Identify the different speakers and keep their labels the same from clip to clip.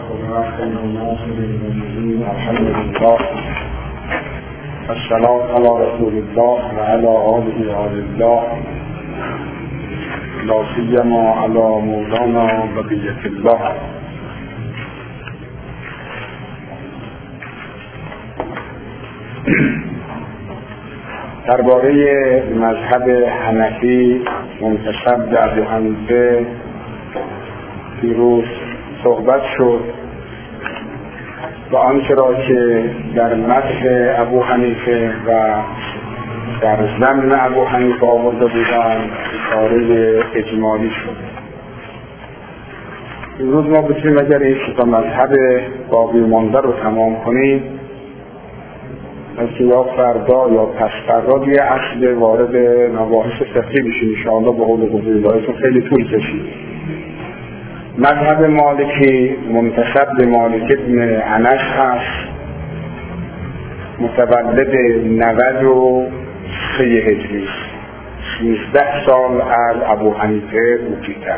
Speaker 1: الحمد لله والصلاة على رسول الله وعلى آله وآل الله لا سيما على مولانا بقية الله. درباره مذهب حنفی منتسب به ابو حنیفه دیروز صحبت شد و آنچه را که در مدح ابو حنیفه و در ضمن ابو حنیفه آورده بودند اشاره اجمالی شد. امروز ما بتونیم اگر این تا مذهب باقی مانده رو تمام کنیم، یا فردا یا پس فردا دیگه اصل وارد مباحث فقهی بشیم انشاءالله به قول گزیده‌ای، چون خیلی طول کشید. مذهب مالکی منتسب به مالک ابن انس هست، متولد 93 هجری، 13 سال از ابو حنیفه کوچیک‌تر.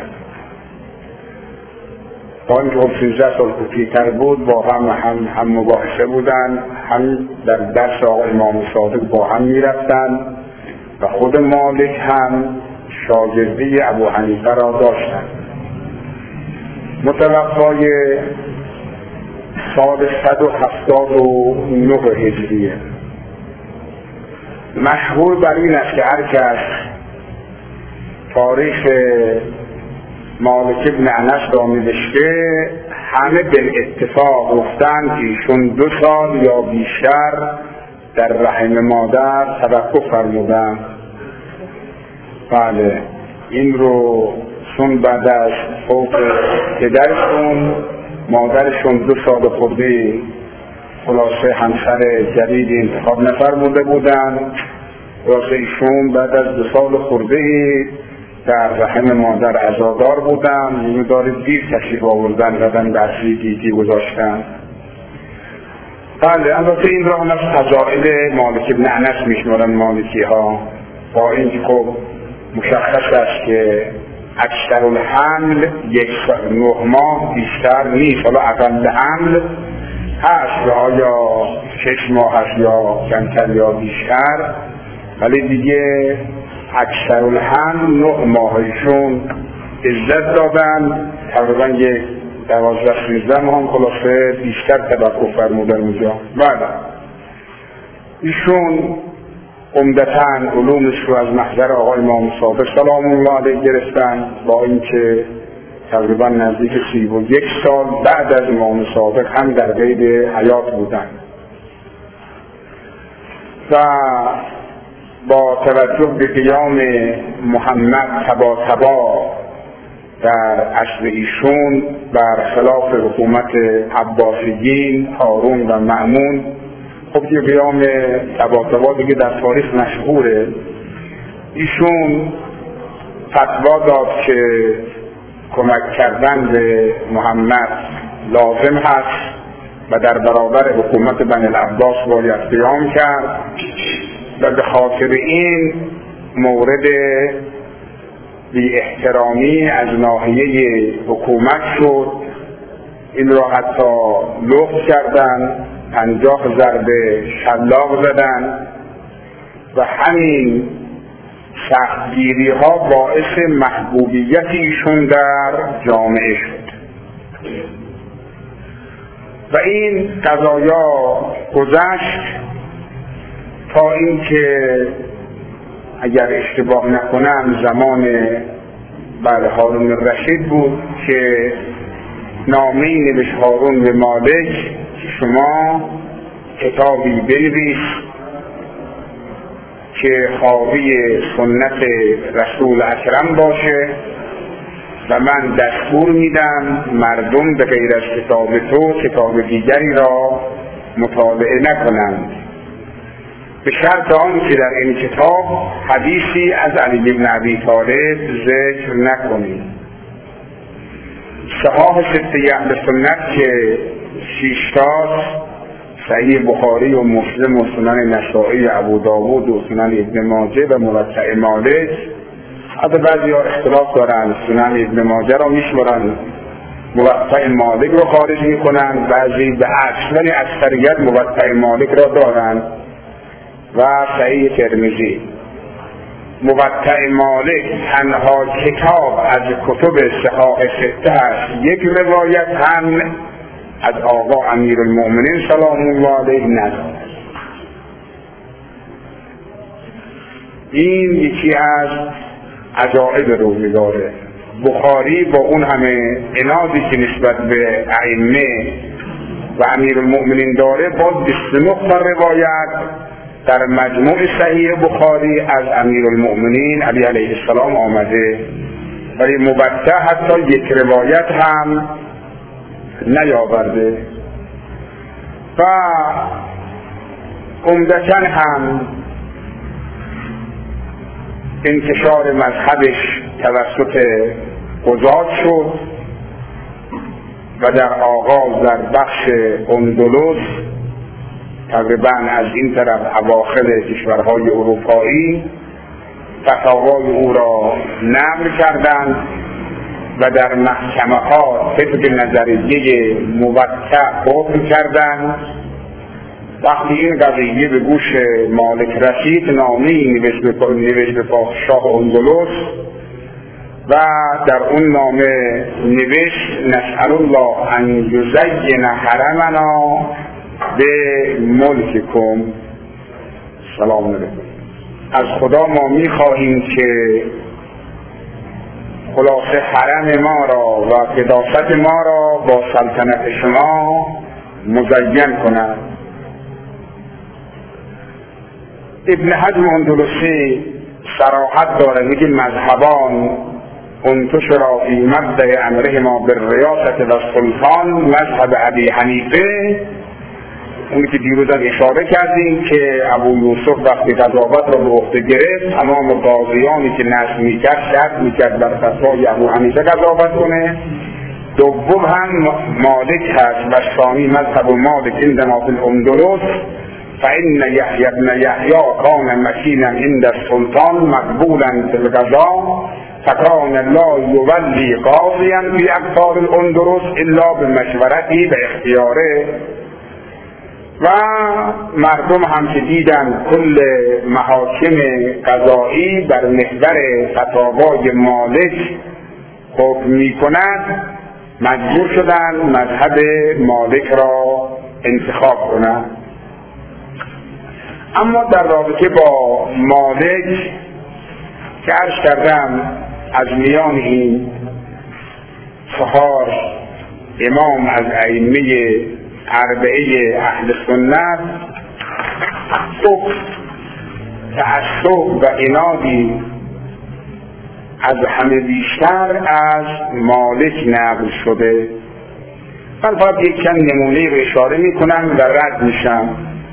Speaker 1: با اینکه 13 سال کوچیک‌تر بود با هم مباحثه بودن، هم در درس آقای امام صادق با هم میرفتن و خود مالک هم شاگردی ابو حنیفه را داشتن. متوفای سال 179 هجریه. مشهور بر این است که هر کس تاریخ مالک ابن انس را نوشته همه بالاتفاق گفتند که ایشون 2 سال یا بیشتر در رحم مادر توقف فرمودند. بله، این رو چون بعد از فوت پدرشون مادرشون 2 سال خورده خلاصه همسر جدید انتخاب نفرموده بودند. خلاصه ایشون بعد از 2 سال خورده در رحم مادر عزادار بودن، اینو داره دیر تشریف آوردن زدن درسی دیگی گذاشتن. بله، البته این را هم از فضائل مالک ابن انس میشمارن مالکی ها، با این خب مشخص است که اکثر الحمل 9 ماه بیشتر نیست، حالا اقل حمل هست آیا 6 ماه هست یا کمتر یا بیشتر، ولی دیگه اکثر الحمل 9 ماهشون عزت دادن، تقریبا 12-13 ماه هم خلاصه بیشتر توقف فرمودن اونجا. بله، ایشون عمدتاً علومش رو از محضر آقای امام صادق سلام الله علیه گرفتن، با اینکه تقریبا نزدیک 31 سال بعد از امام صادق هم در قید حیات بودن و با توجه به قیام محمد تبا در عصر ایشون بر خلاف حکومت عباسیین، هارون و مأمون، خب یه قیام تبا دیگه در تاریخ مشهوره. ایشون فتوا داد که کمک کردن به محمد لازم هست و در برابر حکومت بنی العباس باید قیام کرد و به خاطر این مورد بی احترامی از ناحیه حکومت شد. این را حتی لغو کردن، 50 ضربه شلاق زدن و همین سختگیری ها باعث محبوبیت ایشون در جامعه شد و این قضایا گذشت تا اینکه اگر اشتباه نکنم زمان هارون الرشید بود که نامه‌ای نوشت هارون به مالک که شما کتابی بنویس که حاوی سنت رسول اکرم باشه و من دستور میدم مردم به غیر از کتاب تو کتاب دیگری را مطالعه نکنند، به شرط آن که در این کتاب حدیثی از علی بن ابی طالب ذکر نکنید. صحاح 6 اهل سنت که 6 تاست، صحیح بخاری و مسلم و سنن نسائی، ابو داود و سنن ابن ماجه و موطأ مالک. حتی بعضی ها اختلاف دارن، سنن ابن ماجه را میشمارن موطأ مالک رو خارج میکنن، بعضی به عکس، ولی اکثریت موطأ مالک را دارند. و صحیح ترمذی. موطأ مالک تنها کتاب از کتب صحاح سته است، یک روایت هم از آقا امیرالمؤمنین سلام الله علیه ندارد. این یکی از عجایب روزگاره. بخاری با اون همه عنادی که نسبت به ائمه و امیرالمؤمنین داره، با 29 تا روایت در مجموع صحیح بخاری از امیرالمؤمنین علی علیه السلام آمده، ولی موطأ حتی یک روایت هم نیاورده. و عمدتاً هم انتشار مذهبش توسط قضات شد و در آغاز در بخش اندلس تقریبا از این طرف اواخر کشورهای اروپایی فتاوای او را نقل کردند و در محکمه ها طبق نظریه موطأ حکم کردند. وقتی این قضیه به گوش مالک رسید، نامه‌ای نوشت به پادشاه اندلس و در اون نامه نوشت نسأل الله ان یزین حرمنا به ملککم. سلام علیکم. از خدا ما میخواهیم که خلاصه حرم ما را و قداست ما را با سلطنت شما مزین کند. ابن حزم اندلسی صراحت داره، میگه مذهبان انتشر فی مبدأ امرهما بالریاست و السلطان، مذهب ابی حنیفه، اونی که دیروز اشاره کردیم که ابو یوسف وقتی قضاوت را به عهده گرفت، تمام قاضیانی که نصب میکرد شرط میکرد بر فتوای ابو حنیفه قضاوت کنه. دوم هم مالک هست و ثانی مذهب مالک عندنا فی الاندلس، فإن یحیی بن یحیی کان مکینا عند السلطان مقبولا فی القضاء، فکان لا یولی قاضیا فی اقطار الاندلس الا بمشورته و اختیاره. و مردم هم که دیدن کل محاکم قضایی بر محور فتاوای مالک حکم می کند، مجبور شدن مذهب مالک را انتخاب کنند. اما در رابطه با مالک که عرض کردم، از میان این 4 امام از ائمه اربعه اهل سنت تعصب و عنادی از همه بیشتر از مالک نقل شده. من باید یک چند نمونه رو اشاره میکنم و رد میشم.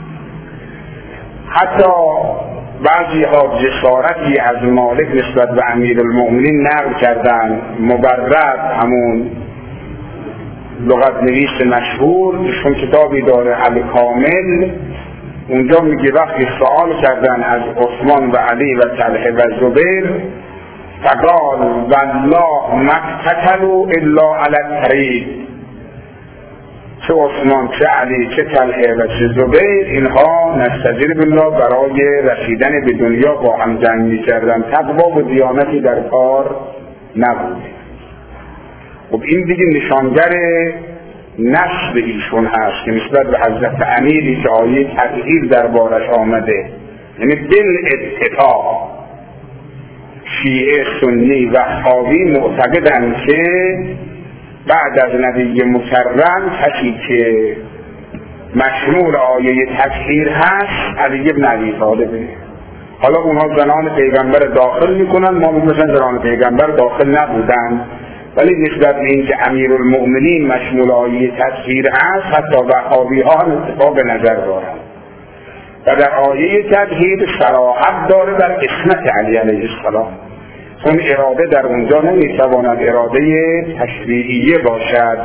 Speaker 1: حتی بعضی ها جسارتی از مالک نسبت به امیرالمؤمنین نقل کردن. مبرد، همون لغت نویس مشهور، ایشون کتابی داره الکامل، اونجا میگه وقتی سوال کردن از عثمان و علی و طلحه و زبیر، فقال والله ما اقتتلوا الا علی الطریق، چه عثمان چه علی چه طلحه و چه زبیر، اینها نستجیر بالله برای رسیدن به دنیا با هم جنگ میکردن، تقوا و دیانتی در کار نبود. خب این دیگه نشانگر نسل ایشون هست که نسبت به حضرت امیری که آیه تغییر دربارش آمده، یعنی بالاتفاق شیعه سنی وهابی معتقدند که بعد از نبی مکرم کسی که مشمول آیه تطهیر هست علی بن ابی طالبه. حالا اونها زنان پیغمبر داخل میکنن، ما مثلا زنان پیغمبر داخل نبودن، ولی نسبت به این که امیرالمؤمنین مشمول آیه تطهیر هست، حتی وهابی ها هم اتفاق به نظر دارند و در آیه تطهیر صراحت داره در اسمت علی علیه السلام. اون اراده در اونجا نمیتواند اراده تشریعیه باشد،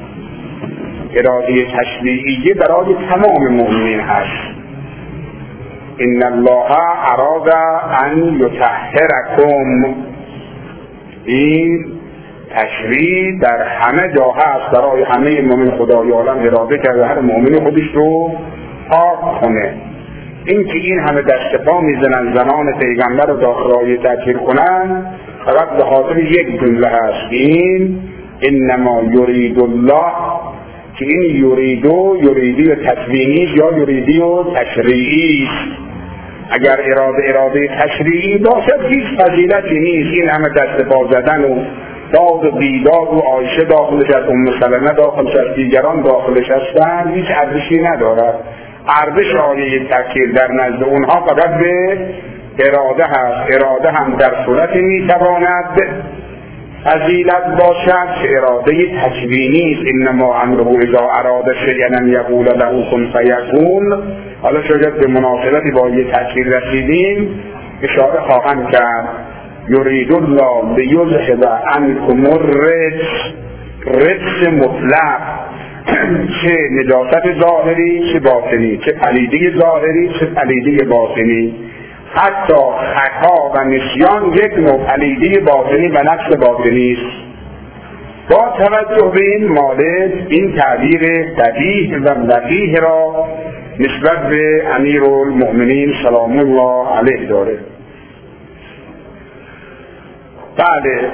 Speaker 1: اراده تشریعیه برای تمام مؤمنین هست. ان الله اراد ان یطهرکم، این تشریع در همه جا هست، برای همه مؤمن خدای عالم اراده کرده هر مؤمن خودش رو پاک کنه. اینکه این همه دست پا میزنن زنان پیغمبر رو داخل آیه تطهیر کنن فقط به خاطر یک جمله هست، این انما یرید الله، که این یریدی و تکوینی یا یریدی و تشریعی. اگر اراده تشریعی باشد هیچ فضیلتی نیست. این همه دست پا زدن و داد و بیداد و عایشه داخلش از ام سلمه داخلش از دیگران داخلش هستند هیچ ارزشی ندارد. ارزش آیه تکفیر در نزد اونها فقط به اراده هست. اراده هم در صورت میتواند فضیلت باشد که اراده تکوینی است. انما امره اذا اراد شیئا ان یقول له کن فیکون. حالا شاید به مناسبتی با یه تکفیر رسیدیم اشاره خواهم کرد. یرید الله لیذهب عنکم الرجس مطلق، چه نجاست ظاهری چه باطنی، چه پلیدی ظاهری چه پلیدی باطنی. حتی خطا و نسیان یک نوع پلیدی باطنی و نقص باطنی است. با توجه به این مورد این تعبیر قبیح و وقیح را نسبت به امیرالمؤمنین سلام الله علیه داره. بله،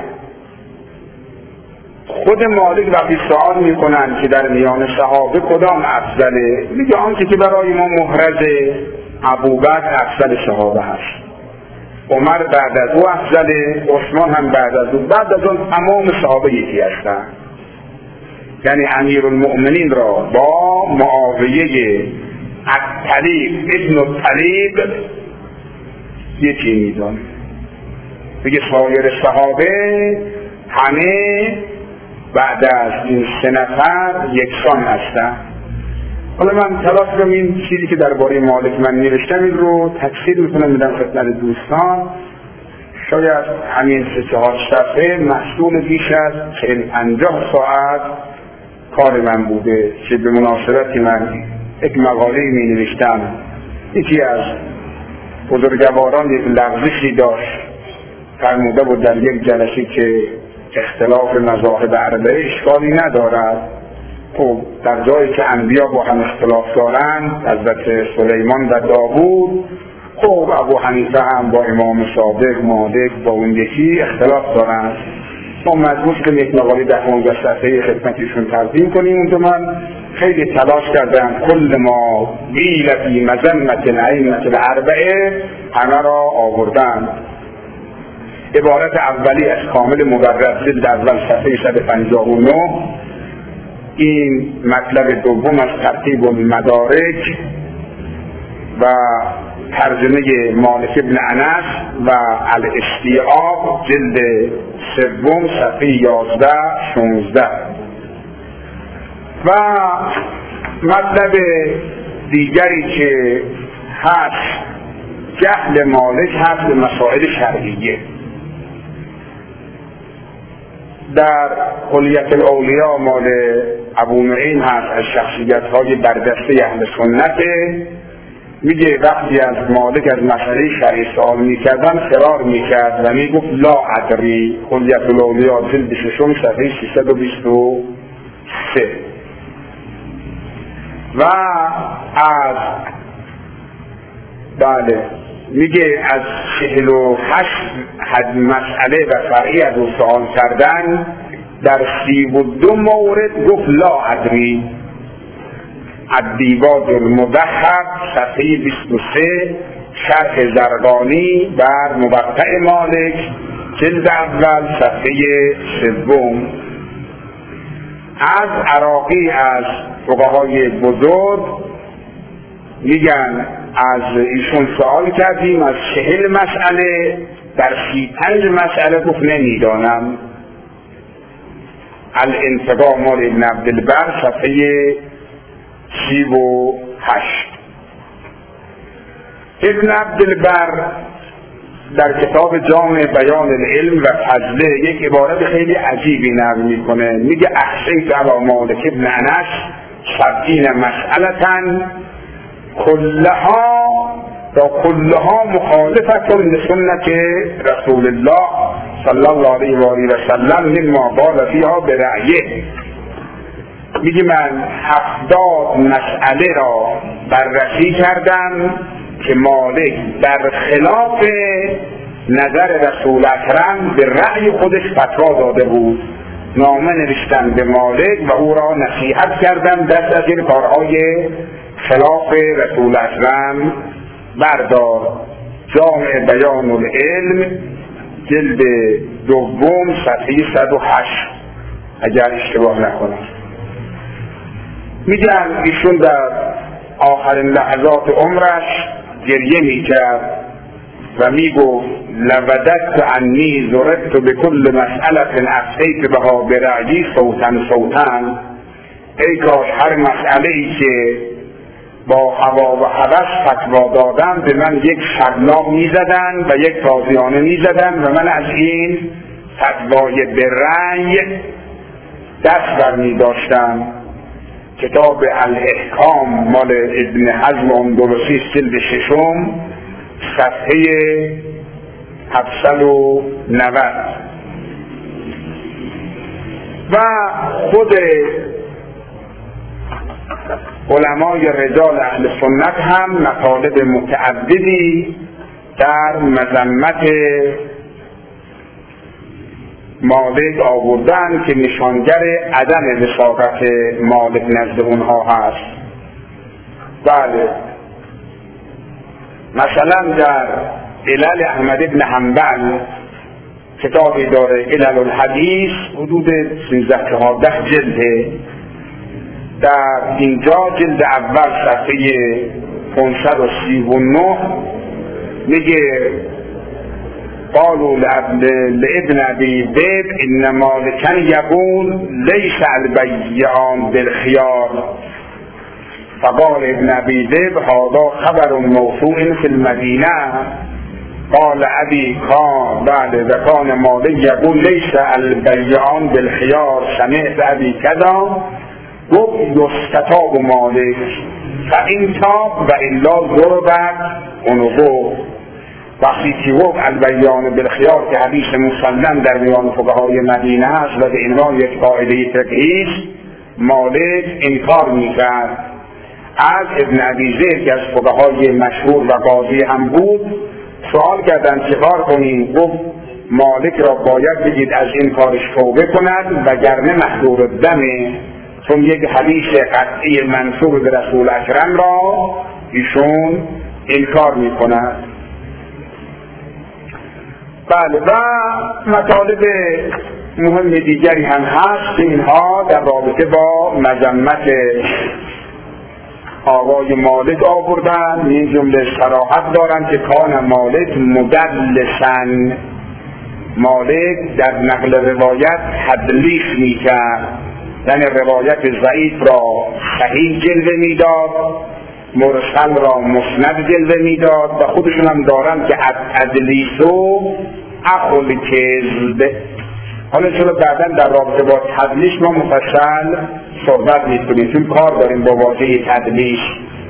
Speaker 1: خود مالک وقتی سوال میکنن که در میان صحابه کدام افضله، میگه آنچه که برای ما محرزه ابوبکر افضل صحابه هست، عمر بعد از او افضله، عثمان هم بعد از او، بعد از اون تمام صحابه یکی هستن. یعنی امیرالمؤمنین را با معاویه الطلیق ابن الطلیق یکی میدونه. میگه سایر صحابه همه بعد از این 3 نفر یکسان هستن. حالا من تلاش کنم این چیزی که درباره مالک من نوشتم این رو تفسیر میکنم میدم خدمت دوستان. شاید همین 3-4 صفحه محصول بیش از 40-50 ساعت کار من بوده که به مناسبتی من یک مقاله می نوشتم. یکی از بزرگواران یک لغزشی داشت، فرموده بود در یک جلسه که اختلاف مذاهب اربعه اشکالی ندارد. خب در جایی که انبیا با هم اختلاف دارند، حضرت سلیمان و داوود، خب ابو حنیفه هم با امام صادق مالک با اون یکی اختلاف دارند. ما مجبور شدیم یک مقاله 10-15 صفحه خدمتشون تقدیم کنیم. اونجا من خیلی تلاش کردم کل ما قیل فی مذمة الائمة الاربعه همه را آوردم. عبارت اولی از کامل مبرر جلد اول صفحه 159، این مطلب دوم از ترتیب المدارک و ترجمه مالک ابن انس و الاستیعاب جلد 3 صفحه 11-16 و مطلب دیگری که هست جهل مالک هست به مسائل شرعیه. در کلیت الاولیاء مال ابو معین هست از شخصیت‌های بردسته اهل سنته. میگه وقتی از مالک از مسئله شرعی سوال میکردن فرار میکرد و میگفت لا ادری. کلیت الاولیاء جلد 6 صفحه 323 و از بله میگه از 48 حد مسئله و فرعی از او سوال کردن، در 32 مورد گفت لا ادری. الدیباج المدحق صفحه 23 شرح زرقانی بر موقع مالک جلد اول صفحه 3. از عراقی از فقهای بزرگ میگن از ایشون سوال کردیم از 40 مسئله، در 35 مسئله گفت نمیدانم. الانتقاء مال ابن عبدالبر صفحه 38. ابن عبدالبر در کتاب جامع بیان العلم و فضله یک عبارت خیلی عجیبی نقل میکنه. میگه احصیت علی مالک ابن انس 70 مسئلة کلها تا کلها مخالفت لسنت رسول الله صلی الله علیه و آله و سلم مما قال فیها برأیه. میگه من 70 مسئله را بررسی کردم که مالک در خلاف نظر رسول اکرم به رأی خودش فتوا داده بود. نامه نوشتم به مالک و او را نصیحت کردم دست از این کارهای خلاف رسول اکرم بردار. جامع بیان العلم جلد دوم صفحه 108 اگر اشتباه نکنم. میگن ایشون در آخرین لحظات عمرش گریه میکرد و میگفت لوددت انی ضربت بكل مسئله افتیت بها برأیی صوتا صوتا. ای کاش هر مسئله ای که با هوا و هوس فتوا دادم به من یک شلاق میزدن و یک تازیانه میزدن و من از این فتوای برأی دست برمی داشتم. کتاب الاحکام مال ابن حزم اندلسی جلد 6 صفحه 790. و خود علمای رجال اهل سنت هم مطالب متعددی در مذمت مالک آوردن که نشانگر عدم وساقت مالک نزد اونها هست. بله، مثلا در علل احمد ابن حنبل کتابی داره علل الحدیث حدود 13-14 جلده. در اینجا جلد اول صفحه 539 میگه قالوا لابن ابي ذئب ان مالكا يقول ليس البيعان بالخيار فقال ابن ابي ذئب هذا خبر موضوع في المدينه. قال ابي كان بعد ذكان مالك يقول ليس البيعان بالخيار سمعت ابي كذا گفت یستتاب مالک فان تاب و الا ضربت عنقه. وقتی که گفت البیان بالخیار که حدیث مسلم در میان فقهای مدینه است و به عنوان یک قاعده فقهی است، مالک انکار میکرد. از ابن ابی ذئب که از فقهای مشهور و قاضی هم بود سوال کردند چه کار کنیم؟ گفت مالک را باید بگید از این کارش توبه کند وگرنه محضور الدمه، چون یک حدیث قطعی منسوب به رسول اکرم را ایشون انکار میکند. بله، و مطالب مهم دیگری هم هست که اینها در رابطه با مذمت آقای مالک آوردن. این جمله صراحت دارند که کان مالک مدلسن، مالک در نقل روایت تدلیس میکرد، یعنی روایت ضعیف را صحیح جلوه میداد، مرسل را مسند جلوه میداد و خودشون هم دارن که تدلیسو اخل کذب. حالا چرا بعدا در رابطه با تدلیس ما مفصل صحبت میکنیم، چون کار داریم با واژه تدلیس،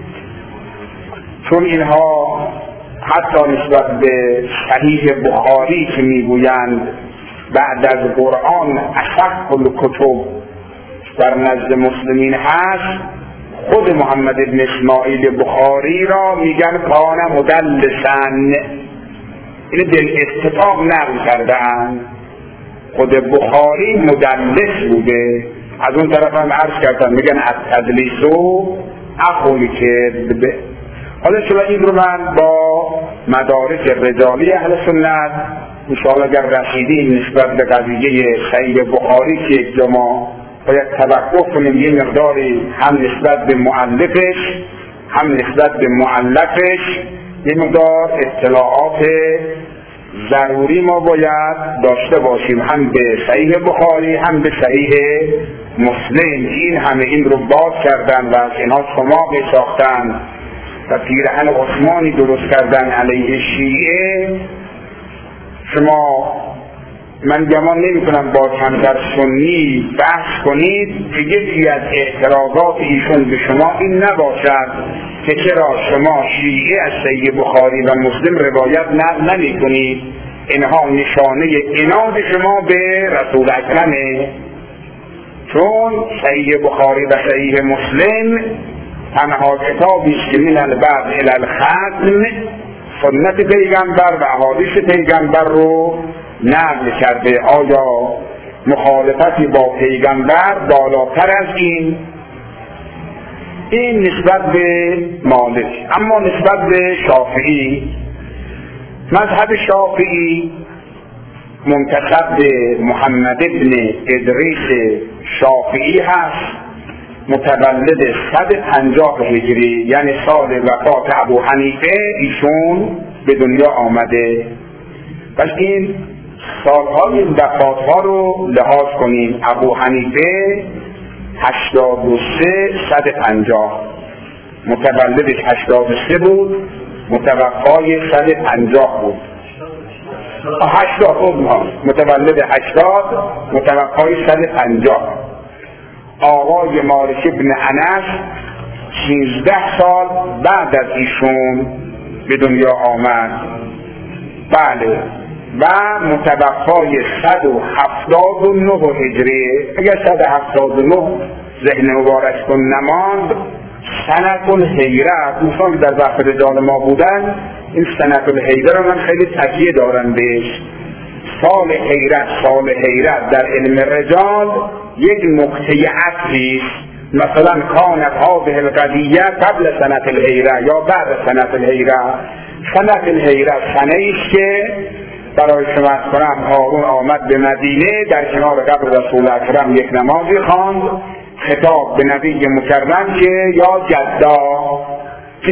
Speaker 1: چون اینها حتی نسبت به صحیح بخاری که میگویند بعد از قرآن اصح الکتب در نزد مسلمین هست، خود محمد بن اسماعیل بخاری را میگن کان مدلسن، این دل اتفاق نقل کردن. خود بخاری مدلس بوده. از اون طرف هم عرض کردن میگن التدلیسو اخل کذب. حالا چرا این رو من با مدارک رجالی اهل سنت انشاءالله اگر رسیدیم نسبت به قضیه صحیح بخاری که یک جماع باید توقف کنیم یه مقداری هم نسبت به مؤلفش هم نسبت به مؤلفش یه مقدار اطلاعات ضروری ما باید داشته باشیم، هم به صحیح بخاری هم به صحیح مسلم. این همه این رو باز کردن و از اینها چماقی ساختن و پیرهن عثمانی درست کردن علیه شیعه. شما من گمان نمی کنم با کمتر سنی بحث کنید که یکی از اعتراضات ایشون به شما این نباشد که چرا شما شیعه از صحیح بخاری و مسلم روایت نمی کنید. اینها نشانه عناد شما به رسول اکرمه، چون صحیح بخاری و صحیح مسلم تنها کتابی است که من البعض الی الختم سنت پیغمبر و احادیث پیغمبر رو نقل کرده. آیا مخالفتی با پیغمبر بالاتر از این نسبت به مالک. اما نسبت به شافعی، مذهب شافعی منتسب به محمد ابن ادریس شافعی هست، متولد 150 هجری، یعنی سال وفات ابو حنیفه ایشون به دنیا آمده. پس این سالهای وفاتها رو لحاظ کنیم. ابو حنیفه 83 150 متولدش 83 بود، متوفای 150 بود. 80 متولد 80 متوفای 150. آقای مالک ابن انس 13 سال بعد از ایشون به دنیا آمد. بله، و متوفای 179 هجری. اگر 179 ذهن مبارکتون نماند، سنت الحیرة دوستان در وقت رجال ما بودن، این سنت الحیرة رو من خیلی تکیه دارم بهش. سال حیرت در علم رجال یک نقطه عطفی است. مثلا کانت هذه القضیه قبل سنت الحیرة یا بعد سنت الحیرة. سنت الحیرة سنه‌ای است که برای شما از کنم هارون آمد به مدینه، در کنار قبر رسول اکرم یک نمازی خواند، خطاب به نبی مکرم که یا جدا که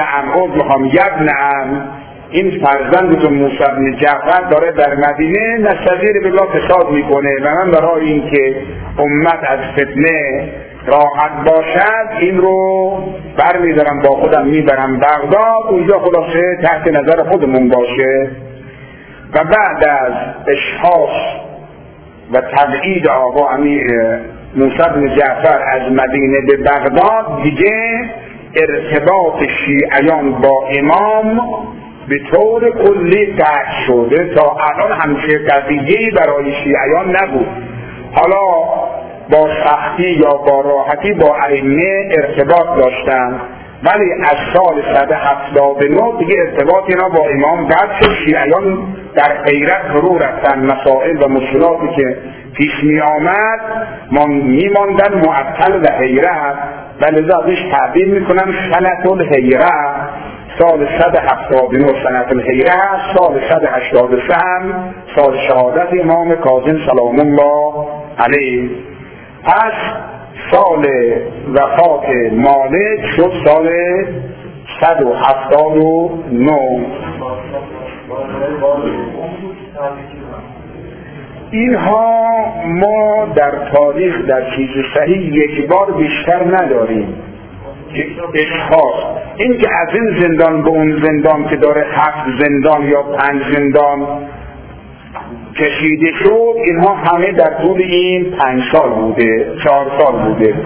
Speaker 1: یبن عم این فرزند موسی بن جعفر داره در مدینه نستظیر بالله فساد میکنه و من برای این که امت از فتنه راحت باشد این رو برمیدارم با خودم میبرم بغداد، اونجا خلاصه تحت نظر خودمون باشه. و بعد از اشخاص و تبعید آقا امیر موسی بن جعفر از مدینه به بغداد، دیگه ارتباط شیعیان با امام به طور کلی قطع شده. تا الان همچه قضیه‌ای برای شیعیان نبود. حالا با سختی یا با راحتی با ائمه ارتباط داشتن، ولی از سال 179 دیگه ارتباط اینا با امام قطع شد. شیعیان در حیرت فرو رفتن. مسائل و مشکلاتی که پیش می آمد میماندن معطل و حیرت، و لذا ازش تعبیر میکنن سنت الحیرة. سال 179 سنت الحیرة هست. سال 183 هم سال شهادت امام کاظم سلام الله علیه. پس سال وفات مالک شد سال 179. اینها ما در تاریخ در چیز صحیح یک بار بیشتر نداریم. اشخاص این که از این زندان به اون زندان که داره 7 زندان یا 5 زندان کشیده شد، اینها همه در طول این 5 سال بوده، 4 سال بوده.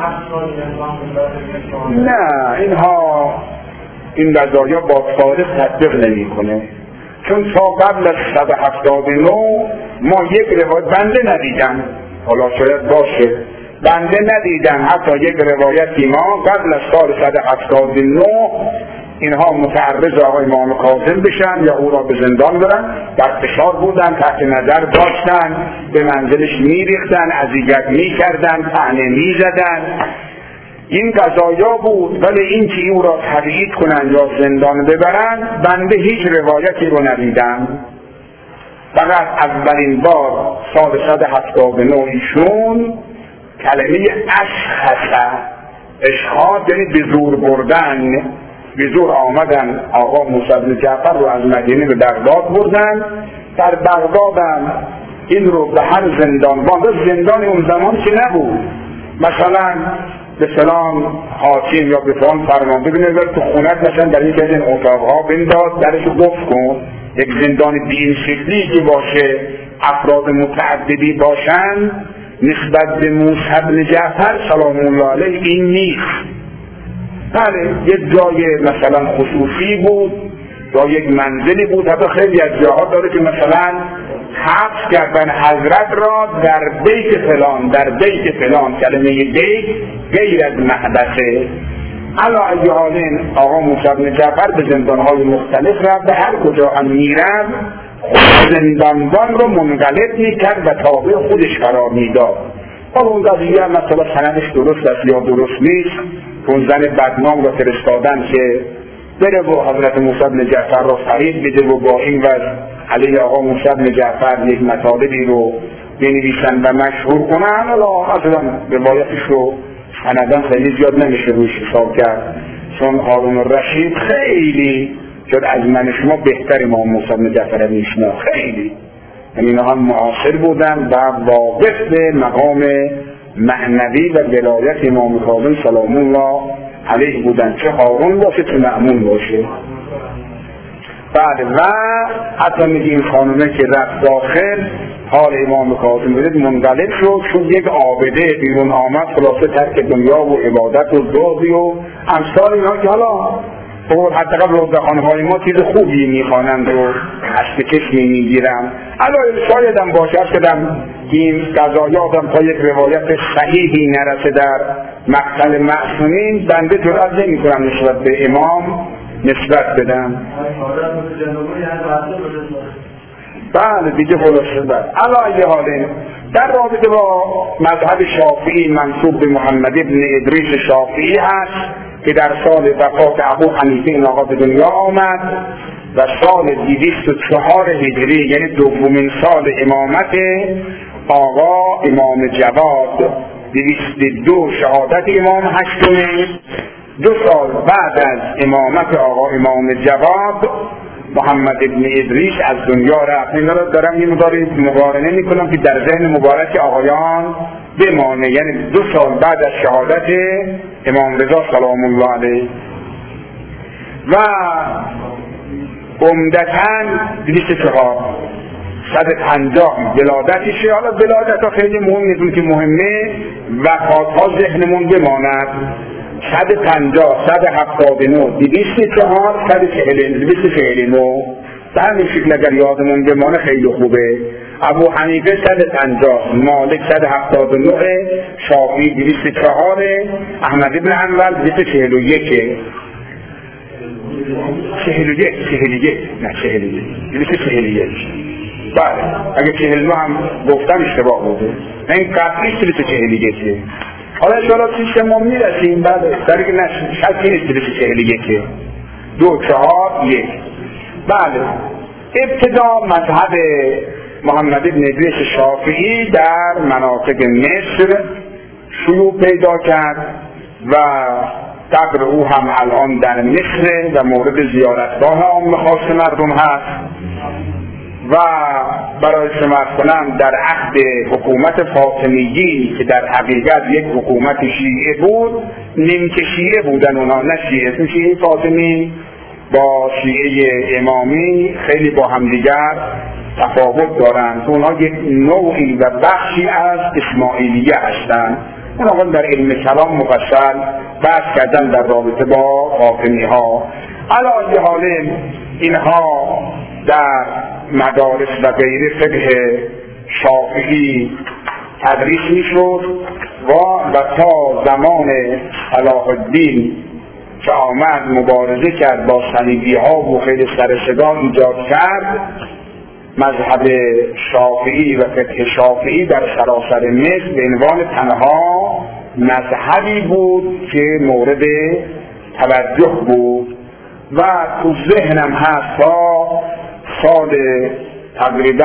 Speaker 1: نه، اینها این قضایا با تاریخ تطبیق نمی‌کنه، چون تا قبل از 179 ما یک روایت بنده ندیدم، حالا شاید باشه، بنده ندیدم حتی یک روایتی ما قبل از سال 179 اینها متعرض آقای امام کاظم بشن یا او را به زندان برن. در فشار بودن، تحت نظر داشتن، به منزلش میریختن، اذیت میکردن، طعنه میزدن. این قضایا بود. ولی این که او را تبعید کنن یا زندان ببرن، بنده هیچ روایتی رو ندیدم. فقط اولین بار سال 179 ایشون کلمه اشخاص یعنی به زور بردن، به زور آمدن آقا موسی بن جعفر رو از مدینه به بغداد بردن. در بغداد هم این رو به هر زندان باند. زندان اون زمان که نبود، مثلا به فلان حاکم یا به فلان فرمانده بنظر تو خونت مثلا در یک از این اتاقها بنداز، درشو قفل کن. یک زندان به این شکلی که باشه افراد متعددی باشند نسبت به موسی بن جعفر سلام الله علیه این نیست. بله یک جای مثلا خصوصی بود یا یک منزلی بود، حتی خیلی از جاها داره که مثلا حبس کردن حضرت را در بیت فلان، در بیت فلان. کلمه بیت غیر از محبسه. علا ای حالین آقا موسی بن جعفر به زندانهای مختلف رفت، به هر کجا هم میرفت خود زندانبان رو منقلب میکرد و تابع خودش قرار میداد. حالا اون قضیه مثلا سندش درست است یا درست نیست، اون زن بدنام رو فرستادن که بره و حضرت موسی بن جعفر رو فریب بده و با این وضع علیه آقا موسی بن جعفر یک مطالبی رو بنویسن و مشهور کنن. حالا اصلا روایتش رو سندن خیلی زیاد نمیشه روش حساب کرد، چون هارون الرشید خیلی شد از من شما بهتر امام موسی بن جعفر میشنا، خیلی اینا هم معاصر بودن و واقف به مقام معنوی و ولایت امام کاظم سلام الله علیه بودن، چه هارون باشه چه مأمون باشه. بعد و حتی میگه این خانومه که رفت داخل حال امام کاظم بدید منقلب شد، چون یک عابده بیرون آمد خلاصه ترک دنیا و عبادت و زهدی و امثال اینا که حالا حتی قبل روزخانه‌های ما چیز خوبی میخوانند و از چشمی میگیرم. الان شایدم باشه شدم این قضایاتم تا یک روایت صحیحی نرسه در مقتل معصومین بنده جرأت نمی‌کنم نسبت به امام نسبت بدم. بله دیگه خلاصه بر علی حاله در رابطه با مذهب شافعی منسوب به محمد ابن ادریس شافعی هست که در سال وفات ابو حنیفه این آقا به دنیا آمد و سال 204 هجری یعنی دومین سال امامت آقا امام جواد 202 شهادت امام هشتمه. 2 سال بعد از امامت آقا امام جواد محمد ابن ادریس از دنیا رفت. این را دارم یه مقارنه میکنم که در ذهن مبارک آقایان بمانه، یعنی 2 سال بعد از شهادت امام رضا سلام الله علیه و عمدتاً 204 150 ولادتشه. حالا ولادت ها خیلی مهم نیست که مهمه وفات ها ذهنمون بماند. 150 179 204 149 به همین شکل اگر یادمون بمانه خیلی خوبه. ابو حنیفه 150 مالک 179 شافعی 204 احمد ابن حنبل 241 بله اگه 49 هم گفتم اشتباه بوده، این قطعیش 241. حالا انشاءالله سیستم ما میرسیم بعد در که شکی نیست 241 2 4 1. بله ابتدا مذهب محمد ابن ادریس شافعی در مناطق مصر شیوع پیدا کرد و قبر او هم الان در مصر و مورد زیارتگاه عام خاص مردم هست و برای شما کنم در عهد حکومت فاطمیی که در حقیقت یک حکومت شیعه بود، نیمچه شیعه بودن اونا، نه شیعه شیعه فاطمی با شیعه امامی خیلی با همدیگر تفاوت دارند. اونها یک نوعی و بخشی از اسماعیلیه هستند. اونها در علم کلام مفصل بحث کردن در رابطه با فاطمی ها. علی حال اینها در مدارس و غیره فقه شافعی تدریس میشد و تا زمان صلاح الدین که آمد مبارزه کرد با صلیبی ها و خیلی سر صدا ایجاد کرد، مذهب شافعی و فقه شافعی در سراسر مصر به عنوان تنها مذهبی بود که مورد توجه بود و تو ذهنم هست تا سال تقریبا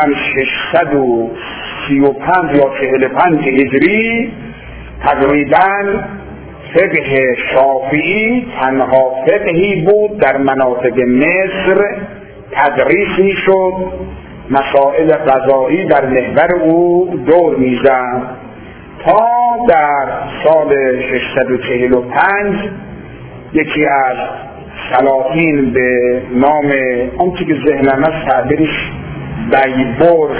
Speaker 1: 635 یا 45 هجری تقریبا فقه شافعی تنها فقهی بود در مناطق مصر تدریس میشد، مسائل قضایی در محور او دور میزد تا در سال 645 یکی از سلاطین به نام آنچه که ذهنم از تعبیرش بیبرس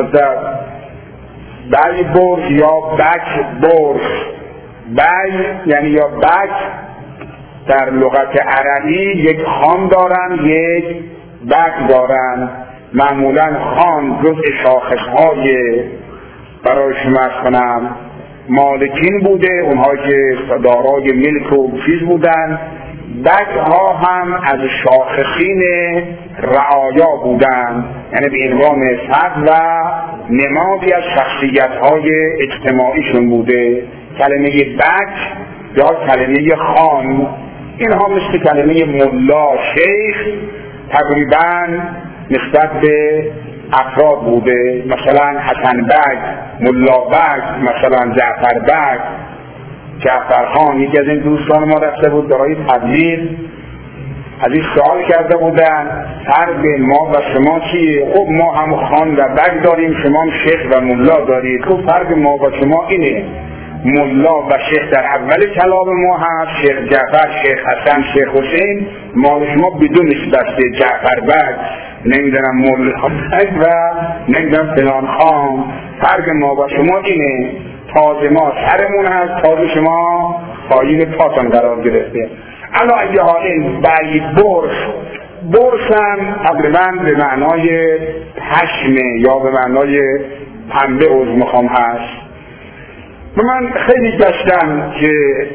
Speaker 1: بیبرس یا بک برس. بی یعنی یا بک در لغت عربی یک خان دارن، یک بک دارن. معمولا خان جزء شاخصهای برای شما ارز کنم مالکین بوده، اونها که دارای ملک و چیز بودن. بک ها هم از شاخصین رعایا بودن، یعنی به عنوان فرد و نمادی از شخصیت های اجتماعیشون بوده. کلمه بک یا کلمه خان اینها مثل کلمه ملا، شیخ تقریبا نسبت به افراد بوده. مثلا حسن بک، ملا بک، مثلا جعفر بک. جعفر خان یکی از این دوستان ما رفته بود برای تبلیغ، از این سوال کرده بودن فرق ما و شما چیه؟ خب ما هم خان و بک داریم، شما هم شیخ و ملا دارید. خب فرق ما و شما اینه، ملا و شیخ در اول کلام ما هست، شیخ جعفر، شیخ حسن، شیخ حسین. ما و شما بدون نسبت به جعفر بک، نمیدونم ملا بک و نمیدونم فلان خان. فرق ما و شما اینه، تاج ما سرمون هست، تاج شما پایین پاتون قرار گرفته. الا ایه ها این بیبرس، برس هم تقریبا به معنای پشمه یا به معنای پنبه عضمخام هست. من خیلی داشتم که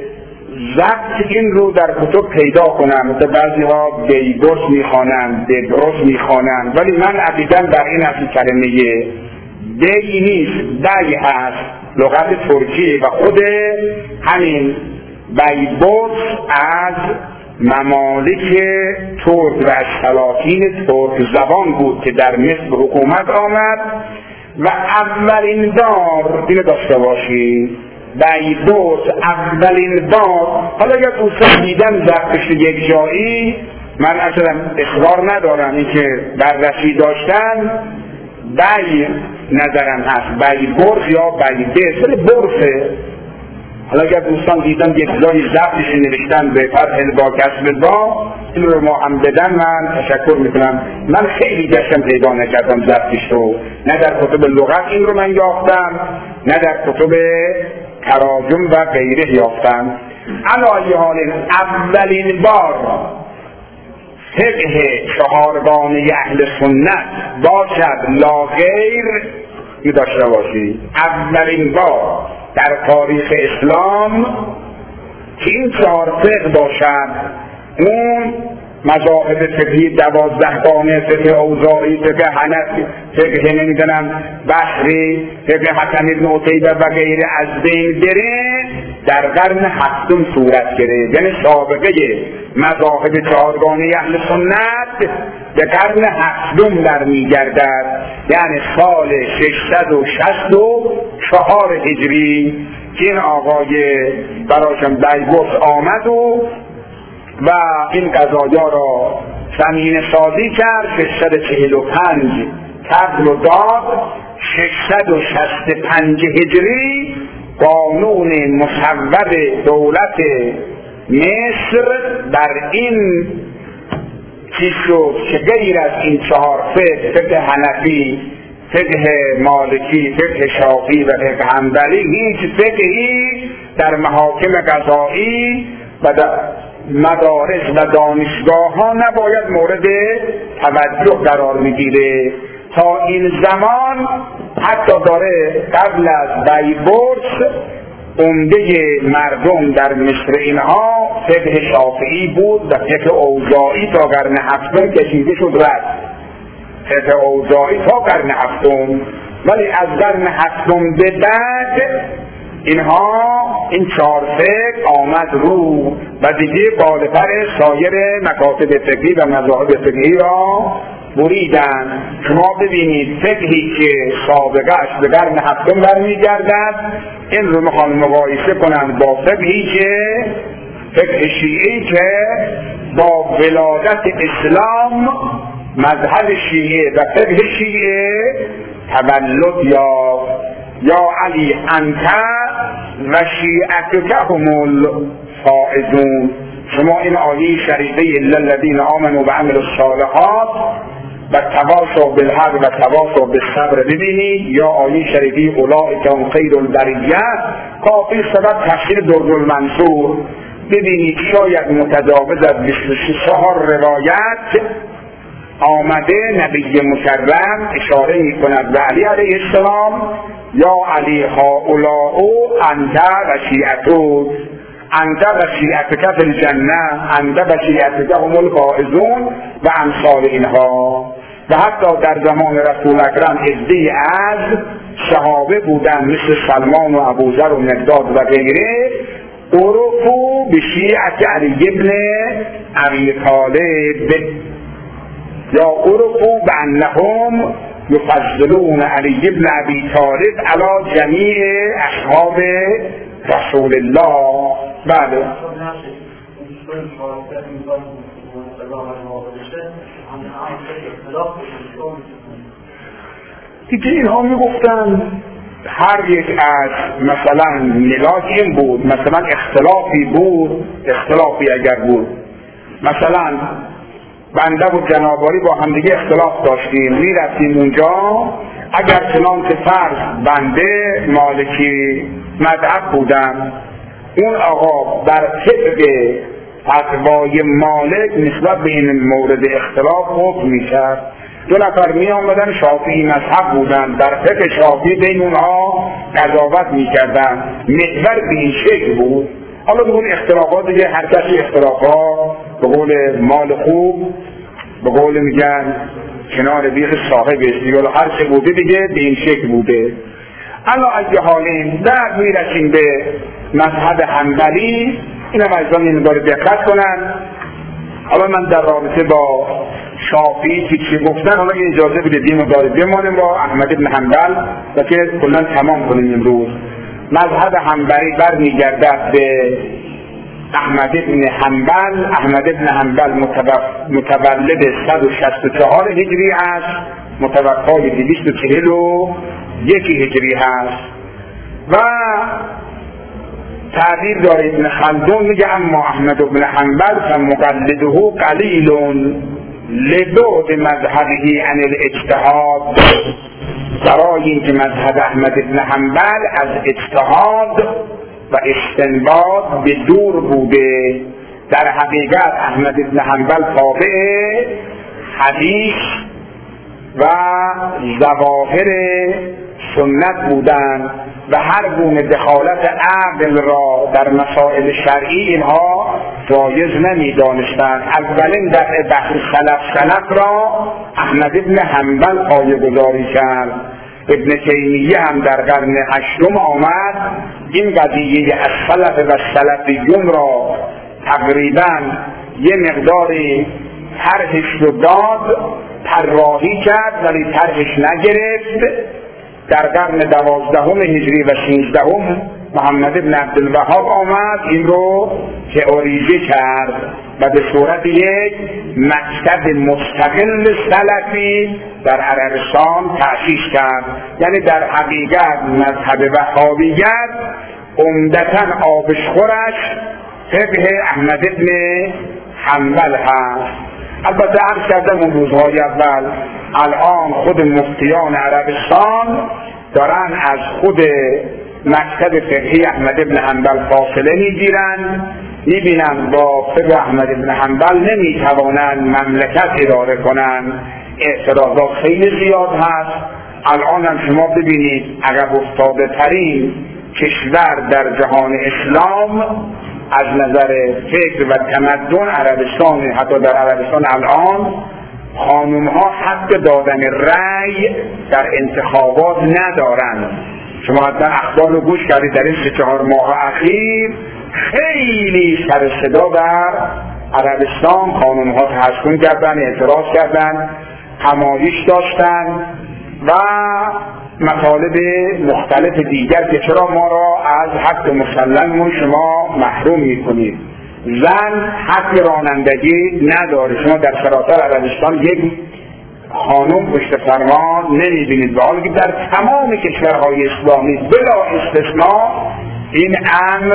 Speaker 1: ضبط این رو در کتب پیدا کنم، مثل بعضی ها بیبرس میخوانند، بیبرس میخوانند، ولی من عقیدم در این اصل کلمه بی نیست، بی هست، لغت ترکی و خود همین بیبرس از ممالک ترک و از سلاطین ترک زبان بود که در مصر حکومت آمد و اولین بار اینو داشته باشید، بیبرس اولین بار. حالا اگر دوستان دیدن ضبطش یک جایی، من اصلا اصرار ندارم این که بررسی داشتن، بی نظرم هست، بیبرس یا بیبرس، ولی برسه. حالا اگر دوستان دیدن یک جایی ضبطش نوشتن به فتح البا کسب با، این رو ما هم بدن، من تشکر میکنم. من خیلی گشتم پیدا نکردم ضبطش رو، نه در کتب لغت این رو من یافتم، نه در کتب تراجم و غیره یافتم. علی حال اولین بار فقه چهارگانه اهل سنت باشد لا غیر، می داشته باشید اولین بار در تاریخ اسلام که این چهار فقه باشد، اون مذاهب فقهی 12 گانه، فقه اوزاعی، فقه حنفی، فقه نمیدونم بصری، فقه حکم ابن عتیبه و غیره از بین بره، در قرن هفتم صورت گرفت. یعنی سابقه مذاهب چهارگانه اهل سنت به قرن هفتم در میگردد، یعنی سال 664 هجری که این آقای براشم بیبرس آمد و این قضایا را زمین سازی کرد. 645 قبل و داد، 665 هجری قانون مصوب دولت مصر بر این چیز شد که غیر از این چهار فقه حنفی، فقه مالکی، فقه شافعی و فقه حنبلی، هیچ فقهی در محاکم قضایی و در مدارس و دانشگاه ها نباید مورد توجه قرار میگیره. تا این زمان حتی داره قبل از بیبرس عمده مردم در مصر اینها فقه شافعی بود و فقه اوزاعی تا قرن هفتم کشیده شد رد، فقه اوزاعی تا قرن هفتم. ولی از قرن هفتم به بعد اینها این چهار فقه آمد رو و دیگه بالاتر سایر مکاتب فقهی و مذاهب فقهی را بریدن. شما ببینید فقهی که سابقه اش به قرن هفتم برمیگردد، این رو میخوان مقایسه کنند با فقهی که فقه شیعی که با ولادت اسلام مذهب شیعه و فقه شیعه تولد یا علی انت و شیعتک هم الفائزون. شما این آیه شریفه الا الذین آمنوا و عملوا الصالحات و تواصوا بالحق و تواصوا بالصبر ببینید، یا آیه شریفی اولئک هم خیر البریه، کافی سبب تفسیر درر المنصور ببینید. شاید متجاوز از 24 روایت آمده نبی مکرم اشاره می کند به علی علیه السلام، یا علی هؤلاء انت و شیعتک، انت و شیعتک فی الجنه، انت و شیعتک هم الفائزون و امثال اینها. و حتی در زمان رسول اکرم عده‌ای از صحابه بودن مثل سلمان و ابوذر و مقداد و غیره، عرفوا به شیعت علی ابن ابی طالب، یا عرفوا بانهم یفضلون علی ابن ابی طالب علی جمیع اصحاب رسول الله. بله دیگه اینها میگفتن هر یک از مثلا ملاک این بود، مثلا اختلافی بود، اختلافی اگر بود، مثلا بنده و جناباری با همدیگه اختلاف داشتیم، میرفتیم اونجا، اگر چنان که فرض بنده مالکی مذهب بودم، اون آقا بر طبق فتوای مالک نسبت به این مورد اختلاف حکم میکرد. دو نفر می آمدن شافعی مذهب بودن، در فقه شافعی بین اونها قضاوت میکردن، محور به این شکل بود. حالا بگون اختلافات دیگه، هر کسی اختلافات به قول مال خوب، به قول میگن کنار بیخ صاحبش دیگه، هر چه بوده دیگه به این شکل بوده. الا اگه حالیم در میرسیم به مذهب حنبلی، این هم اجزان این داره دقت کنن. حالا من در رابطه با شافعی که چی گفتن، حالا اجازه بدیم و داره بمانیم با احمد ابن حنبل و که کلن تمام کنیم امروز. مذهب حنبلی بر میگردد به احمد ابن حنبل. احمد ابن حنبل متولد 164 هجری است، متوفای 241 هجری هست. و تعبیر داره ابن خلدون، میگه اما احمد ابن حنبل فمقلده قلیل لبعد مذهبه عن الاجتهاد، برای اینکه مذهب احمد ابن حنبل از اجتهاد و استنباط به دور بوده. در حقیقت احمد ابن حنبل تابع حدیث و ظواهر سنت بودند و هر گونه دخالت عقل را در مسائل شرعی اینها جایز نمی دانستند. اولین در بحث سلف را احمد ابن حنبل پایه‌گذاری کرد. ابن تیمیه هم در قرن 8 آمد این قضیه از سلف و سلفیون را تقریبا یه مقداری طرحش رو داد، طراحی کرد ولی طرحش نگرفت. در قرن 12 هجری و 13 محمد ابن عبدالوهاب آمد این رو تئوریزه کرد و به صورت یک مکتب مستقل سلفی در عربستان تأسیس کرد. یعنی در حقیقت مذهب وهابیت عمدتاً آبشخورش فقه احمد ابن حنبل هست. البته عرض کردم اون روزهای اول، الان خود مفتیان عربستان دارن از خود مکتب فقهی احمد ابن حنبل فاصله میگیرن، میبینن با فقه احمد ابن حنبل نمیتوانن مملکت اداره کنن، اعتراضات خیلی زیاد هست. الان هم شما ببینید عقب افتاده ترین کشور در جهان اسلام از نظر فکر و تمدن عربستان، حتی در عربستان الان خانوم ها حق دادن رأی در انتخابات ندارند. شما حتی اخبار رو گوش کردید در این 3-4 ماه اخیر خیلی سر صدا در عربستان، خانوم ها تحصیل کردن، اعتراض کردن، همایش داشتن و مطالب مختلف دیگر که چرا ما را از حق مسلمون شما محروم میکنید. زن حق رانندگی نداره. شما در سراسر عربستان یک خانم پشت فرمان نمیبینید، و حالی که در تمام کشورهای اسلامی بلا استثناء این امر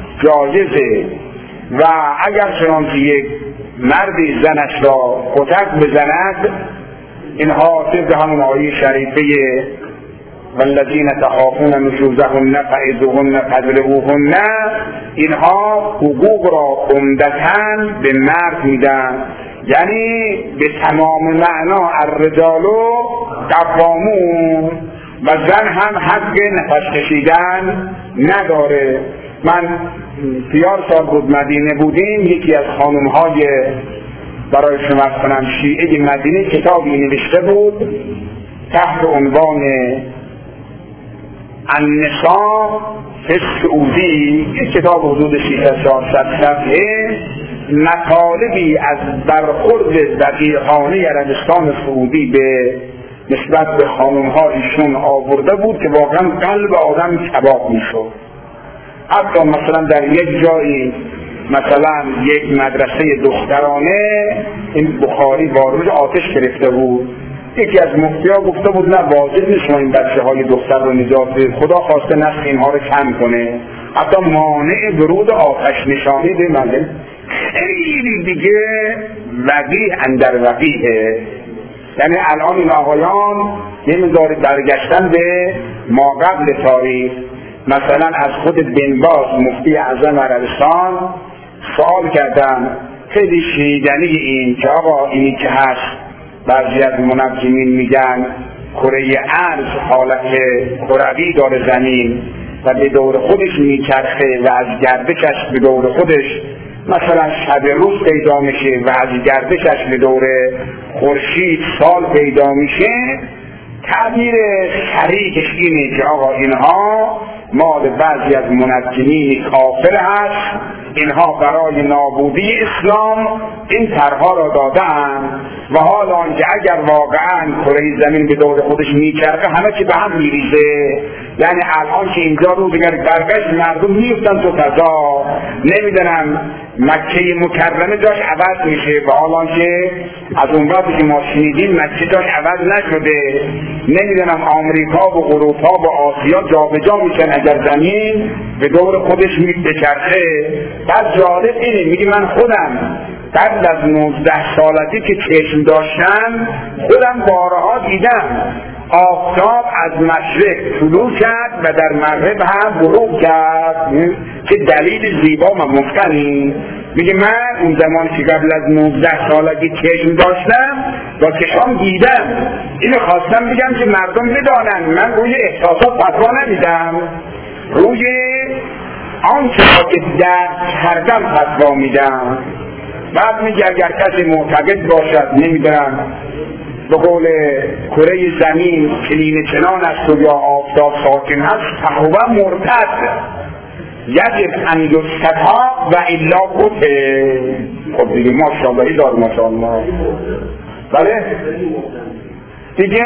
Speaker 1: جایزه. و اگر چنانچه یک مردی زنش را قطعه بزند اینها طبق همون آیه شریفه والذین تخافون نشوزهن فعظوهن فاضربوهن، اینها حقوق را عمدتاً به مرد میدن، یعنی به تمام معنا الرجال قوامون، و زن هم حق نفس کشیدن نداره. من 3 سال بود مدینه بودیم، یکی از خانم‌های برای شما کنم شیعه مدینه کتابی نوشته بود تحت عنوان النساء فی السعودی، یک کتاب حدود 600 صفحه، مطالبی از برخورد دقیقانه عربستان سعودی به نسبت به خانم‌ها ایشون آورده بود که واقعا قلب آدم کباب میشد. حتی مثلا در یک جایی، مثلا یک مدرسه دخترانه، این بخاری با روش آتش گرفته بود، یکی از مفتی‌ها گفته بود نه واجب نیست این بچه‌های دختر رو نجات بده، خدا خواسته نسل اینها رو کم کنه، حتی مانع ورود آتش نشانی به ملل. خیلی دیگه وقیح اندر وقیحه. یعنی الان این آقایان نمی‌داره برگشتن به ما قبل تاریخ. مثلا از خود بن باز مفتی اعظم عربستان سوال کردن، خیلی شنیدنی این که آقا اینی که هست بعضی از منجمین میگن کره ارض حالت کروی داره زمین و به دور خودش میچرخه و از گردشش به دور خودش مثلا شب روز پیدا میشه و از گردشش به دور خورشید سال پیدا میشه. تعبیر شریکش اینه که آقا اینها مال بعضی از منجمین کافر هست، اینها برای نابودی اسلام این طرحها را دادن و حالا آنکه اگر واقعا کره زمین به دور خودش میچرخه همه چی به هم میریزه. یعنی الان که اینجا رو دیگر برگشت مردم میفتن تو فضا، نمیدونم مکه مکرمه جاش عوض میشه و حالا که از اون وقتی که ما شنیدیم مکه جاش عوض نشده، نمیدونم آمریکا و اروپا و آسیا جابجا میشن اگر زمین به دور خودش بچرخه. بعد جالب اینه، میگه من خودم قبل از 19 سالگی که چشم داشتم خودم بارها دیدم آفتاب از مشرق طلوع کرد و در مغرب هم غروب کرد. که دلیل زیبا و مفتنی. میگه من اون زمان که قبل از 19 سالگی چشم داشتم با چشام دیدم. اینو خواستم بگم که مردم بدانن من روی احساسات فتوا نمیدم، روی آنچه که درک کردم فتوا میدم. بعد میگه اگر کسی معتقد باشد نمیدونم به قول کره زمین کلین چنان است و یا آفتاب ساکن است تقریبا مرتد یجب ان یستطاع و الا قطع. خب دیگه ماشاءالله دار ماشاءالله. بله دیگه